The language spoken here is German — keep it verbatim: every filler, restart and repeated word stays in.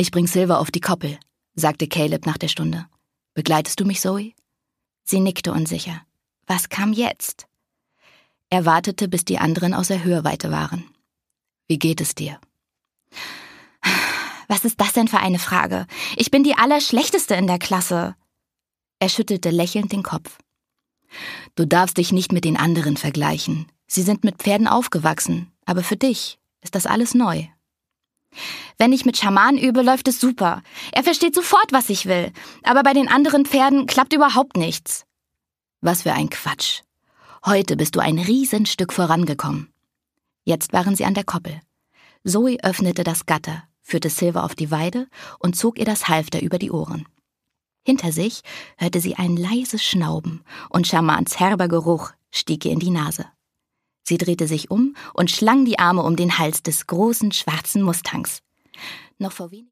»Ich bring Silver auf die Koppel«, sagte Caleb nach der Stunde. »Begleitest du mich, Zoe?« Sie nickte unsicher. Was kam jetzt? Er wartete, bis die anderen außer Hörweite waren. »Wie geht es dir?« »Was ist das denn für eine Frage? Ich bin die Allerschlechteste in der Klasse.« Er schüttelte lächelnd den Kopf. »Du darfst dich nicht mit den anderen vergleichen. Sie sind mit Pferden aufgewachsen, aber für dich ist das alles neu.« »Wenn ich mit Schaman übe, läuft es super. Er versteht sofort, was ich will. Aber bei den anderen Pferden klappt überhaupt nichts.« »Was für ein Quatsch. Heute bist du ein Riesenstück vorangekommen.« Jetzt waren sie an der Koppel. Zoe öffnete das Gatter, führte Silver auf die Weide und zog ihr das Halfter über die Ohren. Hinter sich hörte sie ein leises Schnauben und Schamans herber Geruch stieg ihr in die Nase. Sie drehte sich um und schlang die Arme um den Hals des großen schwarzen Mustangs. Noch vor wenig